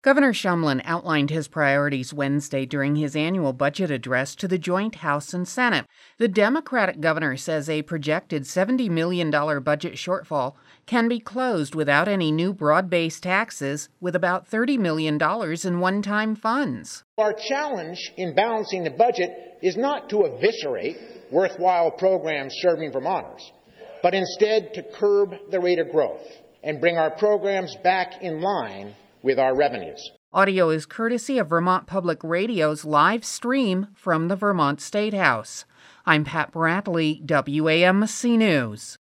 Governor Shumlin outlined his priorities Wednesday during his annual budget address to the joint House and Senate. The Democratic governor says a projected $70 million budget shortfall can be closed without any new broad-based taxes, with about $30 million in one-time funds. Our challenge in balancing the budget is not to eviscerate worthwhile programs serving Vermonters, but instead to curb the rate of growth and bring our programs back in line with our revenues. Audio is courtesy of Vermont Public Radio's live stream from the Vermont State House. I'm Pat Bradley, WAMC News.